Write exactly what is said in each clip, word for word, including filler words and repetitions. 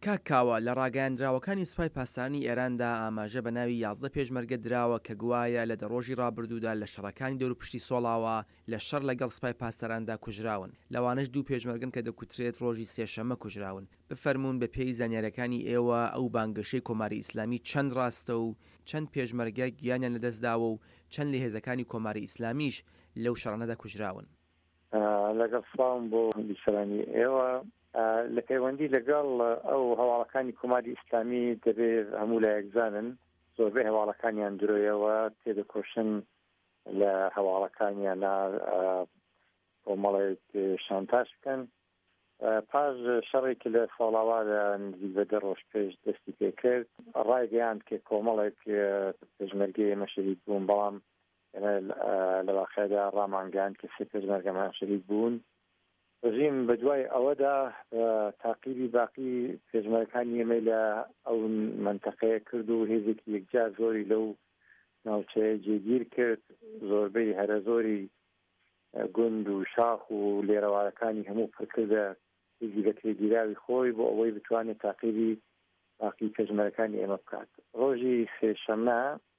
کاکاوە لە ڕاگەیاندراوەکانی سوپای پاسدارانی ئێراندا ئاماژە بە ناوی یازدە پێشمەرگە دراوە کە گوایە لە دەڕۆژی ڕابردوودا لە شەڕەکانی دەوروپشتی سۆڵاوە لە شەڕ لەگەڵ سوپای پاسداراندا کوژراون. لەوانش دوو پێشمەرگن کە دەکوترێت ڕۆژی سێشەممە کوژراون. بفەرمونون بە پێی زانیاریەکانی ئێوە ئەو بانگەشەی کۆماری ئیسلامی چەند ڕاستە و چەند پێشمەرگە گیانیان لەدەستداوە و چەند لە هێزەکانی کۆماری ئیسلامیش لەو شەڕانەدا کوژراون. لەگەڵ سڵام بۆ بیسەرانی ئێوە لە پەیوەندی لەگەڵ ئەو هەواڵەکانی کۆماری ئیسلامی دەبێت هەموو لە یەکزانن زۆربەی هەواڵەکانیان درۆیەوە تێدەکۆشن لە هەواڵەکانیان کۆمەڵێک شانتاژ بکەن. پاش شەڕێکی لە ساڵاوا لە نزیک بە دە ڕۆژ پێش دەستی پێکرد ڕایگەیاند کە کۆمەڵێک پێشمەرگەی ئێمە شەریک بوون، بەڵام لە واقعدا ڕامانگەیاند کە سێ پێشمەرگەمان شەریک بوون. ڕژیم بە دوای ئەوەدا تاقیبی باقی پێشمەرگەکانی ئێمە لە ئەو منتەقەیە کرد و هێزێکی یەکجار زۆری لەو ناوچەیە جێگیر کرد. زۆربەی هەرە زۆری گوند و شاخ و لێرەوارەکانی هەموو پڕکردە هێزی بە تێگیراوی خۆی بۆ ئەوەی بتوانێت تاقیبی باقی پێشمەرگەکانی ئێمە بکات. ڕۆژی سێشەممە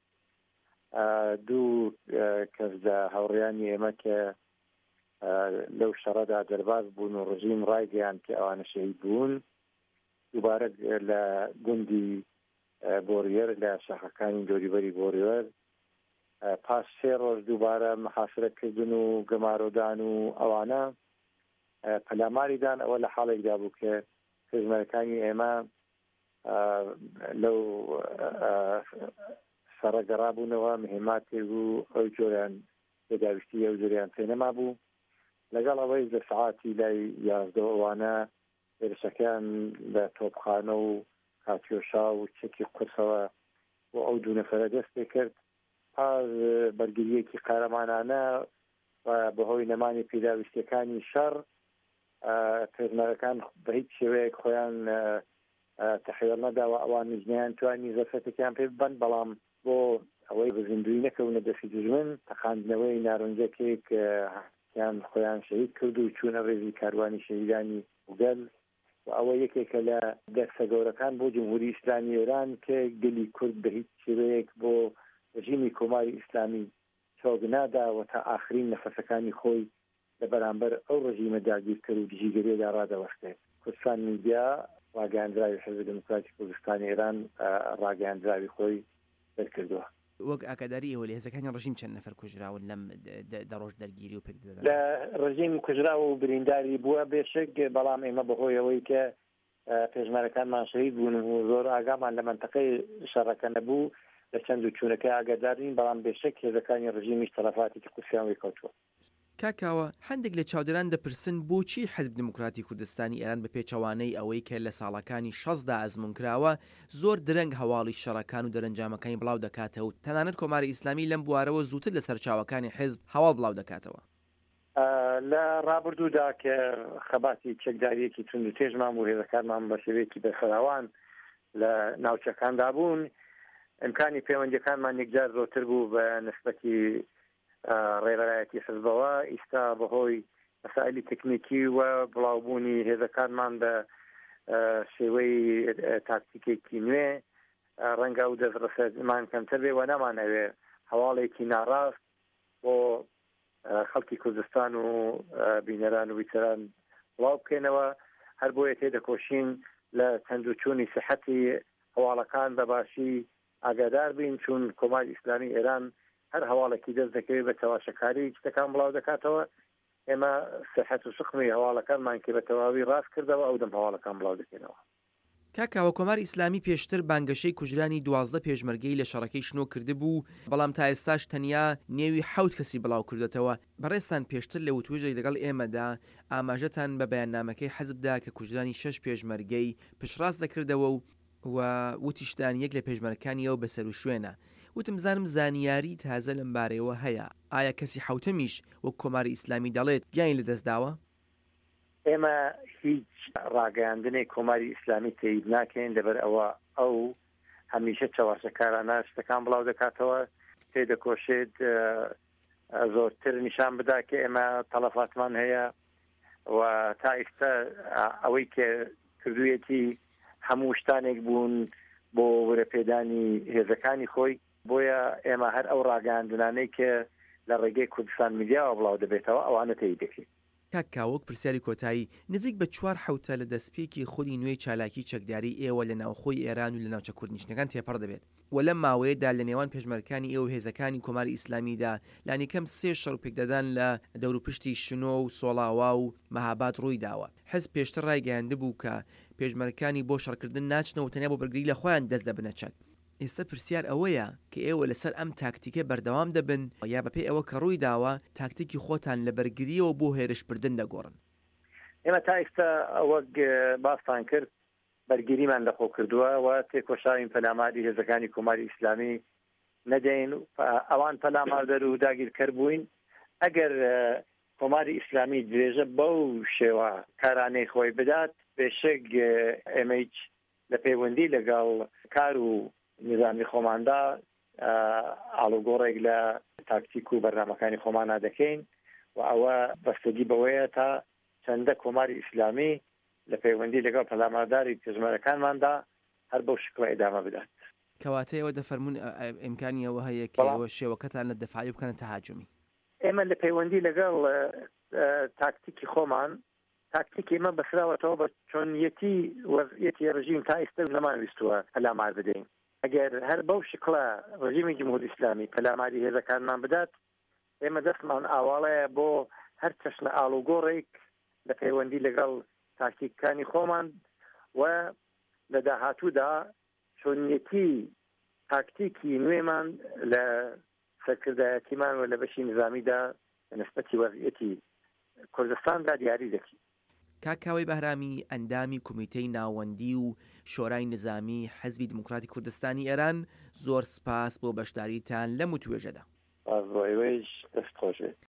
دوو کەس لە هاوڕێیانی ئێمە کە لەو شەڕەدا دەرباز بوون و ڕژیم ڕایگەیاند کە ئەوانە شەهید بوون، دووبارە لە گوندی بۆریەر لە شاخەکانی دۆریبەری بۆریەر پاش سێ ڕۆژ دووبارە محاسرەکردن و گەمارۆدان و ئەوانە پەلاماریدان. ئەوە لە حاڵێکدا بوو کە پێشمەرگەکانی ئێمە لەو سەرە گەڕابوونەوە مهماتی بوو ئەو جۆریان پێداویستی ئەو جۆریان پێ نەما بوو. لەگەڵ ئەوەی لە سەعاتی لای یازدەوە ئەوانە هێرشەکان لە تۆپخانە و کاتیۆشا و چەکی قورسەوە بۆ ئەو دوو نەفەرە دەست پێ کرد. پاش بەرگریەکی قارەمانانە بەهۆی نەمانی پێداویستیەکانی شەڕ پێشمەرگەکان بە هیچ شێوەیەک خۆیان تەحویل نەداوە ئەوان ژنیان توانی زەرفەتەکیان پێ ببەن، بەڵام بۆ ئەوەی بزیندوی نەکەونە دەستی دژمن تەقاندنەوەی ناڕەنجەکێک یان خۆیان شەهید کرد و چوونە ڕێزی کاروانی شەهیدانی وگەل و ئەوە یەکێکە لە دەستە گەورەکان بۆ جمهوری ئیسلامی ئێران کە گەلی کورد بە هیچ شێوەیەک بۆ ڕژیمی کۆماری ئیسلامی چۆک ناداوە تا ئاخرین نەفەسەکانی خۆی لە بەرامبەر ئەو ڕژیمە داگیر کرد و دژیگەرێدا ڕادەوەستێت. کوردستان میدیا ڕاگەیاندراوی حزب دموکراتی کوردستانی ئێران ڕاگەیاندراوی خۆی دەرکردووە. وەک ئاکاداری ئێوە لە هێزەکانی ڕژیم چەند نەفەر کوژراون لەم دەڕۆژ دەرگیری و پێکدەدا؟ لە ڕژیم کوژرا و برینداری بووە بێشک، بەڵام ئێمە بەهۆی ئەوەی کە پێشمەرگەکانمان شەهید بوون و زۆر ئاگامان لە منتەقەی شەڕەکە نەبوو لە چەند و چوونەکە ئاگادارین، بەڵام بێشک هێزەکانی ڕژیمیش تەلەفاتێکی قورسیان وی کەوتووە. کاکاوە هەندێک لە چاودێران دەپرسن بۆچی حزب دموکراتی کوردستانی ئێران بە پێچەوانەی ئەوەی کە لە ساڵەکانی شەزدا ئەزمون کراوە زۆر درەنگ هەواڵی شەڕەکان و دەرەنجامەکانی بڵاو دەکاتەوە و تەنانەت کۆماری ئیسلامی لەم بوارەوە زووتر لە سەرچاوەکانی حزب هەواڵ بڵاو دەکاتەوە. لە ڕابردوودا کە خەباتی چەکداریەکی تونند و تێژمان بوو، هێزەکانمان بە شێوەیەکی بەخەراوان لە ناوچەکاندا بوون، ئیمکانی پەیوەندیەکانمان یەکجار زۆرتر بوو بە نسبەتی ڕێبەرایەتی حزبەوە. ئیستا بەهۆی مەسائلی تەکنیکی و بڵاوبوونی هێزەکانمان بە شێوەی تاکتیکێکی نوێ ڕەنگە و دەستڕەسەمان کەمتر بێ و نامانەوێ هەواڵێکی ناڕاست بۆ خەڵکی کوردستان و بینەران و ویتەران بڵاو بکەینەوە. هەر بۆیە تێدەکۆشین لە چەند و چوونی سەحەتی هەواڵەکان بەباشی ئاگادار بین، چون کۆماری ئیسلامی ئێران هەر هەواڵێکی دەست دەکەوێت بە تەواشەکاری شتەکان بڵاو دەکاتەوە. ئێمە سەحەت و سقمی هەواڵەکانمان کە بە تەواوی ڕاست کردەوە ئەو دەم هەواڵەکان بڵاو دەکەینەوە. کاکاوە کۆماری ئیسلامی پێشتر بانگەشەی کوژرانی دوازدە پێشمەرگەی لە شەڕەکەی شنۆ کرده بوو، بەڵام تا ئێستاش تەنیا نێوی حەوت کەسی بڵاو کردێتەوە. بەڕێستان پێشتر لە وتوێژەی لەگەڵ ئێمەدا ئاماژەتان بە بەیاننامەکەی حەزبدا کە کوژرانی شەش پێشمەرگەی پشتڕاست دەکردەوە و و وتیشتان یەک لە پێشمەرگەکانیەوە بەسەر و شوێنە. وتم زانم زانیاری تازە لەم بارەیەوە هەیە، ئایا کەسی حەوتەمیش وەک کۆماری ئیسلامی دەڵێت گیانی لەدەستداوە؟ ئێمە هیچ ڕاگەیاندنی کۆماری ئیسلامی تێید ناکەین، لەبەر ئەوە ئەو هەمیشە چاواشەکارانە شتەکان بڵاو دەکاتەوە، تێدەکۆشێت زۆرتر نیشان بدا کە ئێمە تەلەفاتمان هەیە و تا ئێستا ئەوەی کە کردوویەتی هەموو شتانێک بوون بۆ وەرەپێدانی هێزەکانی خۆی بۆیە ئێمە هەر ئەو ڕاگەاندنانەی کە لە ڕێگەی کوردستان میدیاوە بڵاو دەبێتەوە ئەوانە تێی دەکەیت. کاک کاوەک پرسیاری کۆتایی نزیک بە چوار حوتە لە دەستپێکی خودی نوێی چالاکی چەکداری ئێوە لە ناوخۆی ئێران و لە ناوچە کوردنشینەکان تێپەڕ دەبێت و لەم ماوەیەدا لە نێوان پێشمەرگەکانی ئێوە هێزەکانی کۆماری ئیسلامیدا لانیکەم سێ شەڕ و پێکدادان لە دەوروپشتی شنۆ و سۆڵاوا و مەهاباد ڕووی داوە. حزب پێشتر ڕایگەیاندە بوو کە پێشمەرگەکانی بۆ شەڕکردن ناچنەوە تەنیا بۆ بەرگری لە خۆیان دەست دەبنە چەک. ئێستا پرسیار ئەوەیە کە ئێوە لەسەر ئەم تاکتیکە بەردەوام دەبن یا بەپێی ئەوە کە ڕووی داوە تاکتیکی خۆتان لە بەرگریەوە بۆ هێرشبردن دەگۆڕن. ئێمە تا ئێستا ئەوە باستان کرد بەرگریمان لەخۆ کردووە و تێکۆشاوین پەلاماری هێزەکانی کۆماری ئیسلامی نەدەین ئەوان پەلاماردەر و داگیرکەر بووین. ئەگەر کۆماری ئیسلامی درێژە بەو شێوە کارانەی خۆی بدات بێشک ئێمەیچ لە پەیوەندی لەگەڵ کار و نظامی خۆماندا ئاڵوگۆڕێک لە تاکتیک و بەرنامەکانی خۆمانە دەکەین و ئەوە بەستگی بەوەیە تا چەندە کۆماری ئیسلامی لە پەیوەندی لەگەڵ پەلامارداری پێشمەرگەکانماندا هەر بەو شکڵە ئیدامە بدات. کەواتە ئێوە دەفەرمون ئیمکانی ئەوە هەیە کە ئێوە شێوەکەتان لە دەفاعی بکەنە تەهاجمی. ئێمە لە پەیوەندی لەگەڵ تاکتیکی خۆمان تاکتیکی ئێمە بەسراوەتەوە بە چۆنیەتی وەزعیەتی ڕژیم تا ئێستا نەمانویستووە پەلامار بدەین. ئەگەر هەر بەو شکڵە ڕژیمی جمهوری ئیسلامی پەلاماری هێزەکانمان بدات ئێمە دەستمان ئاواڵەیە بۆ هەر چەشنە ئاڵوگۆڕێک لە پەیوەندی لەگەڵ تاکتیکەکانی خۆمان و لە داهاتوودا چۆنیەتی تاکتیکی نوێمان لە سەرکردایەتیمان و لە بەشی نظامیدا نسبەتی وەزعیەتی کوردستاندا دیاری دەکەین. کاکاوی بەهرامی ئەندامی کومیتەی ناوەندی و شۆرای نظامی حەزبی دموکراتی کوردستانی ئێران زۆر سپاس بۆ بەشداریتان لەم توێژەدا. ئەوەیش دەست خۆش بێت.